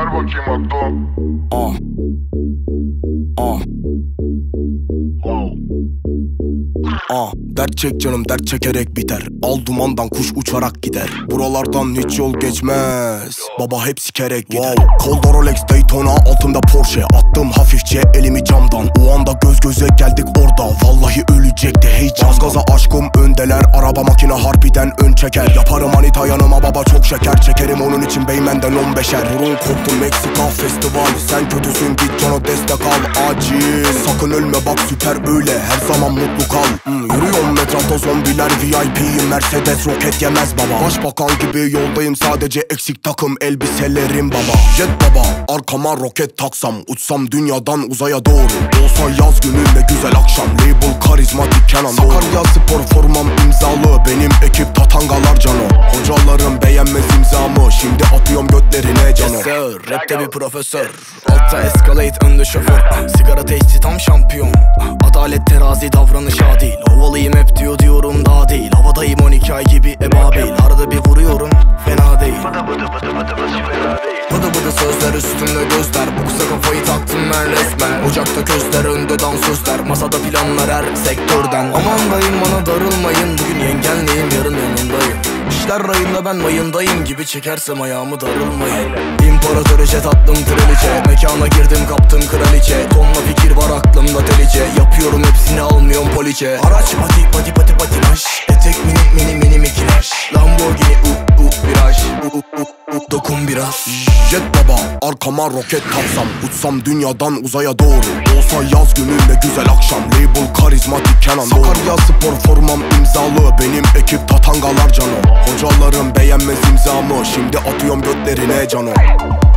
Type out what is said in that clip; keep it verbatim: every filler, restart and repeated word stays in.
ver bakayım aklı. Ah. Ah. Ah, dert çek canım, dert çekerek biter. Al dumandan kuş uçarak gider. Buralardan hiç yol geçmez. Baba hep sikerek gider. Wow. Kolda Rolex Daytona, altımda Porsche. Attım hafifçe elimi camdan. O anda göz göze geldik orada. Vallahi ölecekti heyecan. Az gaza aşkım öndeler. Araba makine harbiden ön çeker. Yaparım manita yanıma baba çok şeker. Çekerim onun için Beymen'den on beşer. Burun koptu Meksika festival. Sen kötüsün git cana destek al acil. Sakın ölme bak süper öyle. Her zaman mutlu kal. hmm, Yürüyorum etrafta zombiler V I P. Mercedes roket yemez baba. Başbakan gibi yoldayım sadece eksik takım elbiselerim baba. Jet baba arkama roket taksam. Uçsam dünyadan uzaya doğru. Olsa yaz günü ne güzel akşam. Label karizmatik Kenan Doğulu. Sakarya spor formam imzalı. Benim ekip tatangalar cano. Hocalarım beğenmez imzamı. Şimdi atıyorum götlerine canı. Yes sir, rapte bir profesör. Altta Escalade önde şoför. Sigara teşhisi tam şampiyon. Adalet terazi davranış adil. Havalıyım hep diyor diyorum daha değil. Havadayım on iki ay gibi ebabil. Arada bir vuruyorum fena değil. Bıdı bıdı sözler üstümde gözler. Bu kısa kafayı taktım ben resmen. Ocakta közler önde dansözler. Masada planlar her sektörden. Aman dayım bana darılmayın. Bugün yengenleyim yarın yanındayım. İşler rayında ben mayındayım gibi çekersem ayağımı darılmayın. İmparatöre jet attım kraliçe. Mekana girdim kaptım kraliçe. Tonla fikir var aklımda delice. Yapıyorum hepsini almıyorum poliçe. Araç pati pati pati patinaj. Etek mini mini mini mikinaj. Lamborghini u u viraj. U u u dokun biraz. Jet baba arkama roket taksam. Uçsam dünyadan uzaya doğru. Olsa yaz günü ne güzel akşam. Label karizmatik Kenan Doğulu. Sakarya spor formam imzalı. Benim ekip tatangalar cano. Hocalarım beğenmez imzamı. Şimdi atıyorum götlerine cano.